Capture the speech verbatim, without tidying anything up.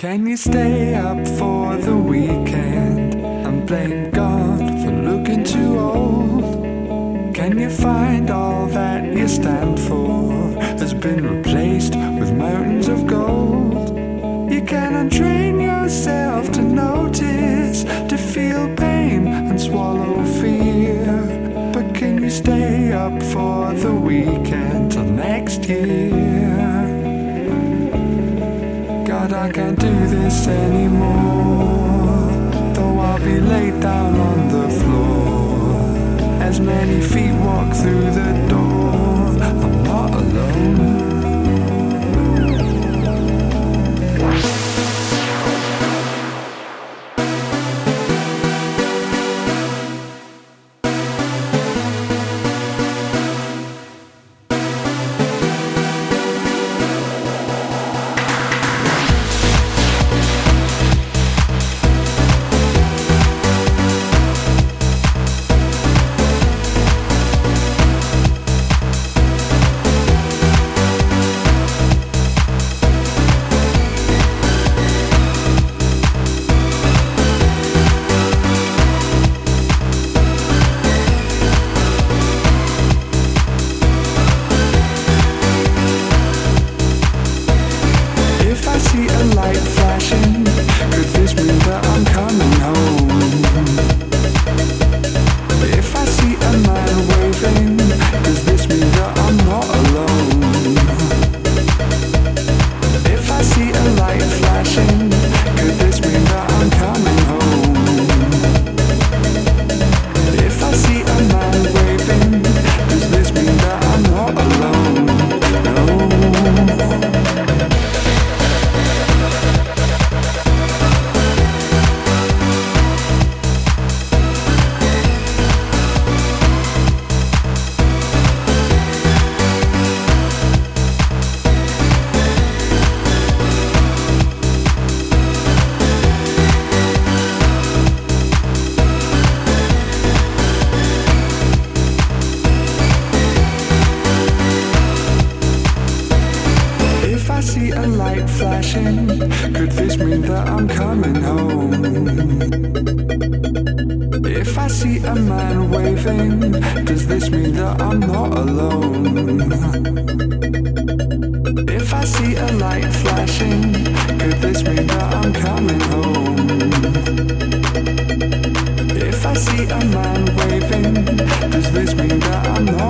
Can you stay up for the weekend and blame God for looking too old? Can you find all that you stand for has been replaced with mountains of gold? You can untrain yourself to notice, to feel pain and swallow fear. But can you stay up for the weekend till next year? God, I can't do this anymore, though I'll be laid down on the floor. As many feet walk through the door, I'm not alone. Could this mean that I'm coming home? If I see a man waving, does this mean that I'm not alone? If I see a light flashing, could this mean that I'm coming home? If I see a man waving, does this mean that I'm not